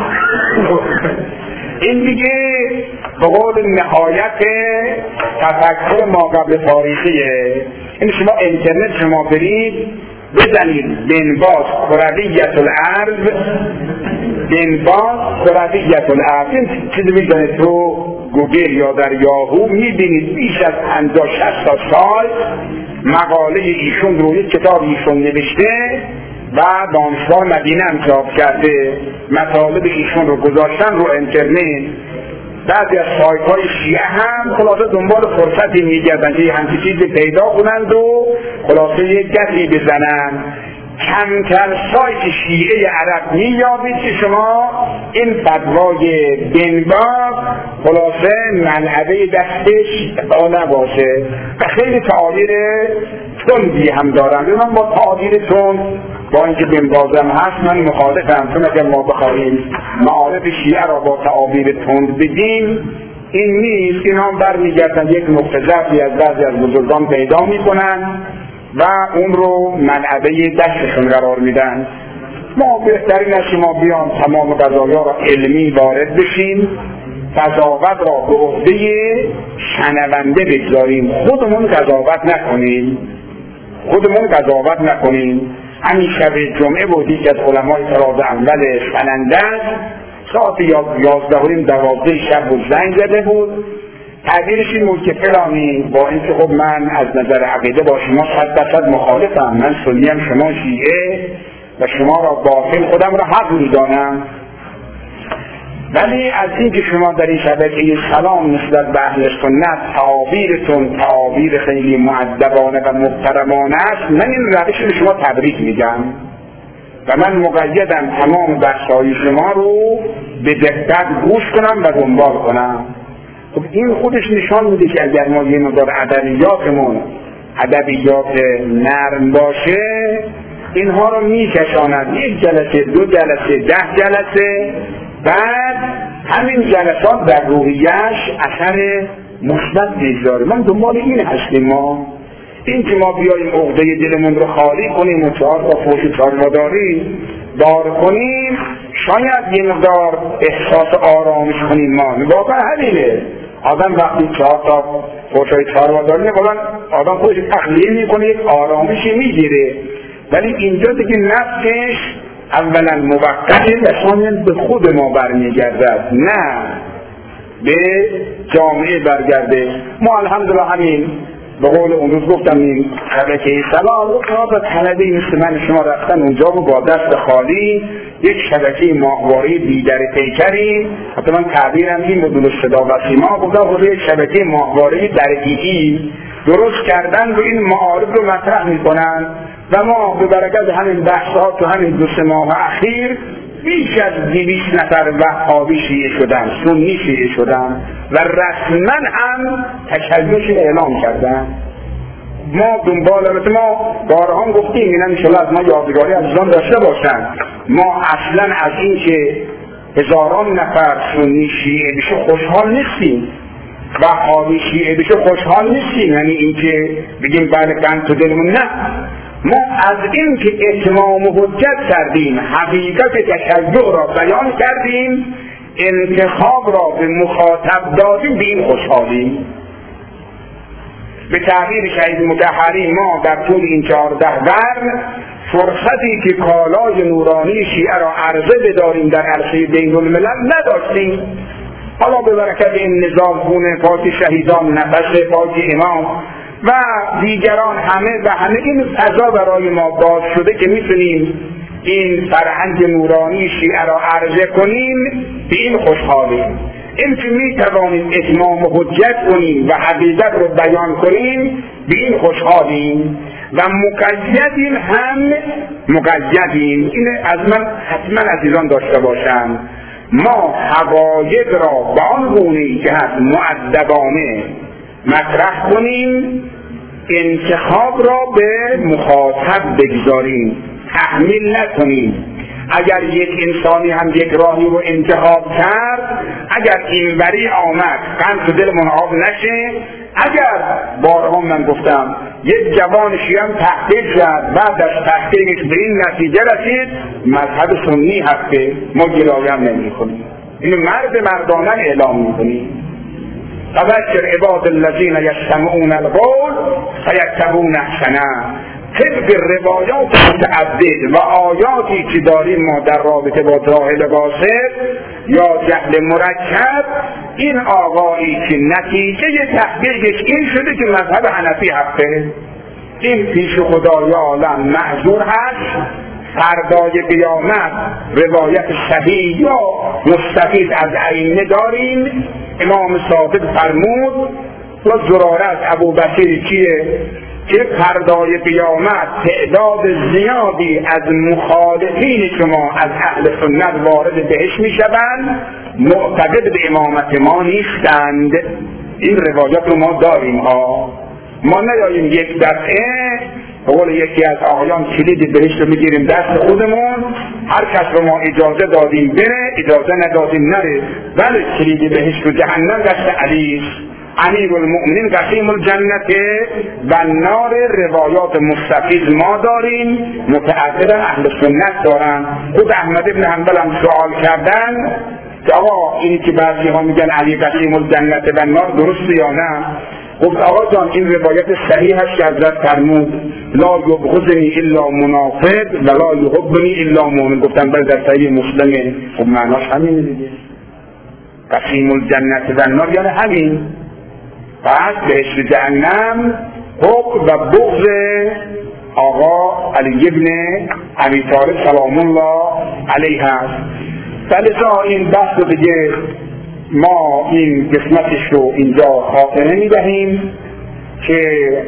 Speaker 1: این دیگه به قول نهایت تفکر ما قبل تاریخیه. این شما اینترنت شما برید بزنید بن باز کرویت الارض، بن باز کرویت الارض، این چیزی میزنید تو گوگل یا در یاهو میبینید بیش از 50-60 سال مقاله ایشون رو، یک کتاب ایشون نوشته و دانشگاه مدینه هم چاپ کرده، مطالب ایشون رو گذاشتن رو اینترنت. بعضی از سایت‌های شیعه هم خلاصه دنبال فرصتی میگردن که همچین چیزی پیدا کنند و خلاصه یک گپی بزنن. کمتر سایت شیعه عرب میابید که شما این فتوای بن باز خلاصه ملعبه دستش نباشه و خیلی تعابیر تندی هم دارن. من با تعابیر تند با اینکه بن بازم هست من مخالفم، چون اگر ما بخواهیم معارف شیعه را با تعابیر تند بدیم این نیست. این هم برمیگردن یک نقطه ضعفی از بعضی از بزرگان پیدا میکنن و اون رو ملعبه دستشون قرار میدن. ما بهترین است که ما بیان تمام قضایا را علمی وارد بشیم، قضاوت را به عهده شنونده بگذاریم، خودمون قضاوت نکنیم. همین شب جمعه بودی که از علمای طراز اول فننده ساعت 11-12 شب بود زنگ زده بود. تعبیرش این بود که فلانی، با اینکه خب من از نظر عقیده با شما 100% مخالفم، من سنی هم شما شیعه، و شما را باطل خودم را حق می‌دانم. ولی از این که شما در این شبکه سلام نسبت به اهل سنت تعابیرتون تعابیر خیلی مؤدبانه و محترمانه است، من این روش به شما تبریک میگم و من مقیدم تمام بحث‌های شما رو به دقت گوش کنم و دنبال کنم. خب این خودش نشان میده که اگر ما یه مقدار ادبیاتمون ادبیات نرم باشه، اینها رو میکشاند 1 جلسه 2 جلسه 10 جلسه، بعد همین جلسات در روحیه‌اش اثر مثبت بگذاره. من دنبال این هستیم. ما این که ما بیاییم عقده دلمون رو خالی کنیم و 4 تا فوش چارماداری دار کنیم، شاید یه مقدار احساس آرامش کنیم. ما واقعا همینه. آدم وقتی 4 تا فوشای چارماداری میکنن، آدم خودش تخلیه میکنه، یک آرامشی میگیره. ولی اینجا دیگه نفسش اولا موقته و ثانیاً به خود ما برمیگردد، نه به جامعه برگرده. ما الحمدلله همین به قول اون روز گفتم این شبکه سلام رو طلبه مثل من شما رفتن اونجا رو با دست خالی یک شبکه ماهواره بیدر پیکری، حتی من تعبیرم این بدون صدا و سیما گفتم یک شبکه ماهواره درگیری درست کردن و این معارف رو مطرح میکنن و ما به برکت همین بحث‌ها تو همین 2-3 ماه اخیر بیش از 200 نفر وهابی شیعه شدن، سنی شیعه شدن و رسما هم تشیع اعلام کردن. ما دنبال ما بارها گفتیم اینا انشاءالله از ما یادگاری عزیزان داشته باشن. ما اصلا از این که هزاران نفر سنی شیعه بشه خوشحال نیستیم، وهابی شیعه بشه خوشحال نیستیم، یعنی این که بگیم بله قند تو دلمون، نه. ما از این که اتمام حجت کردیم، حقیقت تشیع را بیان کردیم، انتخاب را به مخاطب دادیم، به این خوشحالیم. به تعبیر شهید مطهری ما در طول این 14 قرن فرصتی که کالای نورانی شیعه را عرضه بداریم در عرصه بین الملل نداشتیم. حالا به برکت این نظام خون پاک شهیدان، نفس پاک امام و دیگران همه این فضا برای ما باز شده که میتونیم این فرهنگ نورانی شیعه را عرضه کنیم، به این خوشحالیم. این که میتوانیم اتمام حجت کنیم و حقیقت رو بیان کنیم، به این خوشحالیم و مقیدیم هم مقیدیم. این از من حتما عزیزان داشته باشم. ما حقایق را به آن گونه‌ای که هست مؤدبانه مطرح کنیم، انتخاب را به مخاطب بگذاریم، تحمیل نکنیم. اگر یک انسانی هم یک راهی رو انتخاب کرد، اگر اینوری آمد قند تو دل منعاب نشه، اگر بارها من گفتم یک جوان شیعه هم تحقیق کرد، بعد از تحقیقش به این نتیجه رسید مذهب سنی هست که ما گلایه هم نمی کنیم، اینو مردانه اعلام می کنیم. فبشر عباد الذین یستمعون القول فیتبعون احسنه. طبق روایات متعدد و آیاتی که داریم ما در رابطه با جاهل قاصر یا جهل مرکب، این آقایی که نتیجه تحقیقش این شده که مذهب حنفی حقه، این پیش خدای عالم معذور هست. فردای قیامت روایت صحیح یا مستفید از ائمه داریم. امام صادق فرمود و زراره از ابوبکر کیه که فردای قیامت تعداد زیادی از مخالفین شما از اهل سنت وارد بهشت میشوند، معتقد به امامت ما نیستند. این روایات رو ما داریم ها. ما نیاییم یک دفعه قول یکی از آقایان کلید بهشت رو میگیریم دست خودمون، هر کس رو ما اجازه دادیم بره، اجازه ندادیم نره. بله کلید بهشت و جهنم دست علی امیر المؤمنین قسیم الجنت و نار. روایات مستفیض ما داریم، متعددا اهل سنت دارن. خود احمد ابن حنبل هم سوال کردن که آقا اینی که بعضی ها میگن علی قسیم الجنت و نار درسته یا نه؟ گفت آقا جان این روایت صحیح هست که حضرت فرمود لا یبغضنی الا منافق و لا یحبنی الا مؤمن. گفتم بله در صحیح مسلمه. خب معناش همینه دیگه، قسیم الجنت و نار یعنی همین. پس بهشت جهنم حب و بغض آقا علی ابن ابی طالب سلام الله علیه است. فلذا این بحث دیگه ما این قسمتش رو اینجا خاتمه میدهیم که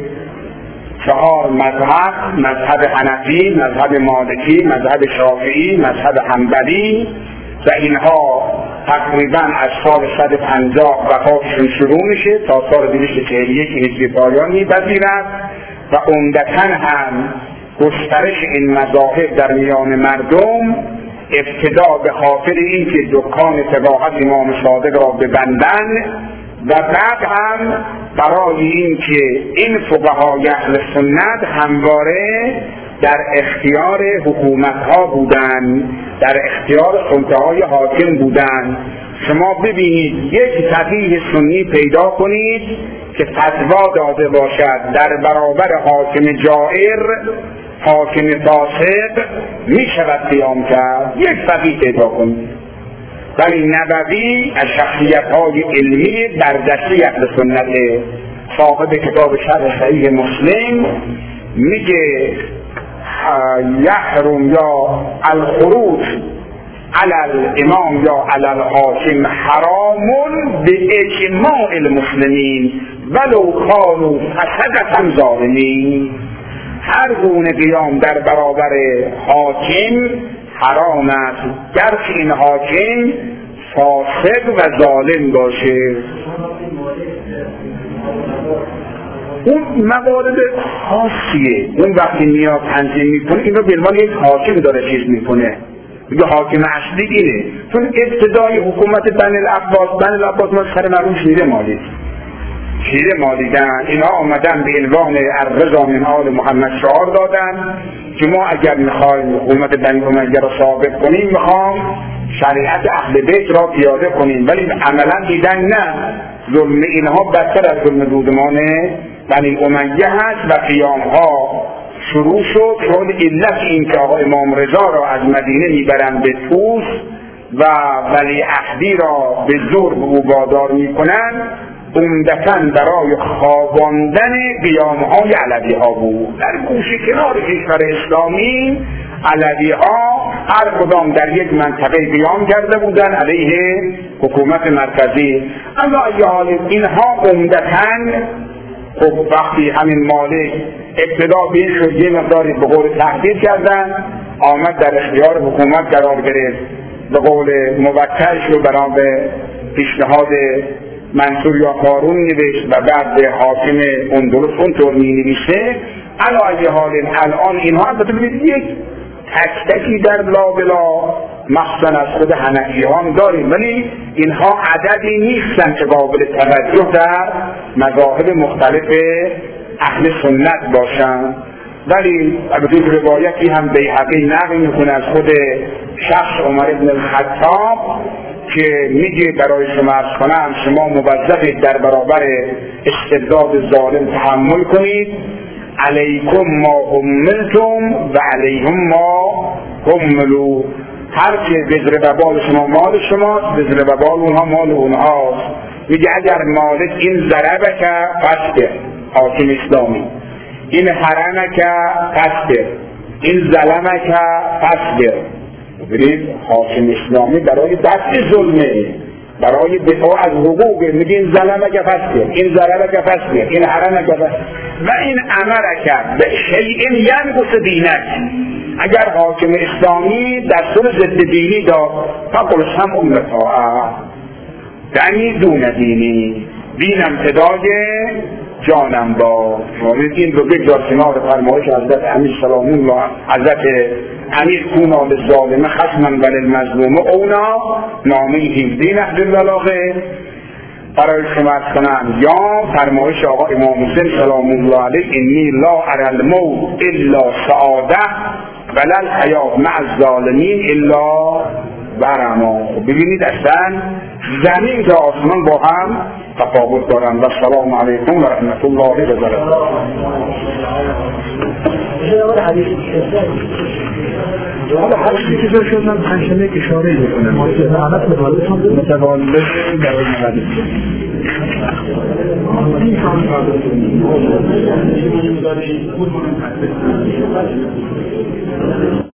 Speaker 1: 4 مذهب، مذهب حنفی، مذهب مالکی، مذهب شافعی، مذهب حنبلی و اینها تقریبا از سال 150 وفاتشون شروع میشه تا سال 241 هجری پایان می‌پذیرد و عمدتاً هم گسترش این مذاهب در میان مردم ابتدا به خاطر اینکه دکان تباهت امام صادق را ببندن و بعد هم برای اینکه این فقهای اهل سنت همواره در اختیار حکومت‌ها بودند، در اختیار سلطه‌های حاکم بودند. شما ببینید یک فقیه سنی پیدا کنید که فتوا داده باشد در برابر حاکم جائر، حاکم فاسق می شود قیام کرد، یک فقیه پیدا کنید. ولی نبوی از شخصیت‌های علمی برجسته اهل سنت، صاحب کتاب شرح صحیح مسلم، میگه یحرم یا الخروج علی الامام یا علی الحاکم حرام به اجماع المسلمین ولو کانوا فسقة ظالمین. هر گونه قیام در برابر حاکم حرام است گرچه این حاکم فاسق و ظالم باشه. اون موارد خاصیه، اون وقتی میاد تنظیم میکنه این رو به عنوان یک حاکم داره چیز میکنه، میگه حاکم اصلی اینه. چون ابتدای حکومت بنی العباس ما سر مرحوم شیره مالیدن، اینا آمدن به عنوان الرضا من آل محمد شعار دادن که ما اگر میخوایم حکومت بنی امیه را ثابت کنیم میخوام شریعت اهل بیت را پیاده کنیم، ولی عملا دیدن نه، ظلم اینها بدتر از ظلم دودمان بنی امیه هست و قیامها شروع شد. چون علت این که آقا امام رضا را از مدینه میبرن به طوس و ولی عهدی را به زور به او وادار میکنن عمدتاً برای خواباندن قیام‌های علوی‌ها بود. در گوشه کنار کشور اسلامی علوی‌ها هر کدام در یک منطقه قیام کرده بودند علیه حکومت مرکزی. اما حال اینها عمدتاً خب وقتی همین مالک ابتدا بین شد یه مقداری به قول تهدید کردن، آمد در اختیار حکومت قرار گرفت، به قول موکلش رو برای پیشنهاد منصور یا قارون نوشت و بعد به حاکم اندلس اونطور می نویسه. علی حال الان اینها البته ببینید یک تک تکی در لابلا مخصوصا از خود حنفیان داریم، ولی اینها عددی نیستن که قابل توجه در مذاهب مختلف اهل سنت باشن. ولی البته روایتی هم بیهقی نقل میکنه از خود شخص عمر بن الخطاب که میگه برای شما عرض کنم شما موظفید در برابر استبداد ظالم تحمل کنید، علیکم ما حملتم و علیهم ما حملوا. هر که وزر وبال شما مال شماست، وزر وبال اونها مال اونهاست. میگه اگر مالک این ضربه که فسده حاکم اسلامی، این حرمه که فسده، این ظلمه که فسده. ببینید حاکم اسلامی برای دفع ظلمه، برای دفاع از حقوق، میگه این ظلمه که فسده، این ضربه که فسده، این حرمه که فسده و این امره که به شیء ینقص دینک. اگر حاکم اسلامی دستور ضد دینی داد فقل سمع و طاعه دنی دون دینی، دینم فدای جانم با. این رو بگذار کنار فرمایش حضرت امیر سلام الله، حضرت امیر کونا للظالم خصما وللمظلوم اونا، نامه 17 نهج البلاغه. برای شما کنم یا فرمایش آقا امام حسین سلام الله علیه انی لا اری الموت الا سعاده ولا الحیات مع الظالمین الا برما. ببینید اصلا زمین تا آسمان با هم تفاوت دارن. و السلام علیکم و رحمت الله و برکاته.
Speaker 2: حالا حدیثی که شد من پنجشنبه اشاره میکنم متولد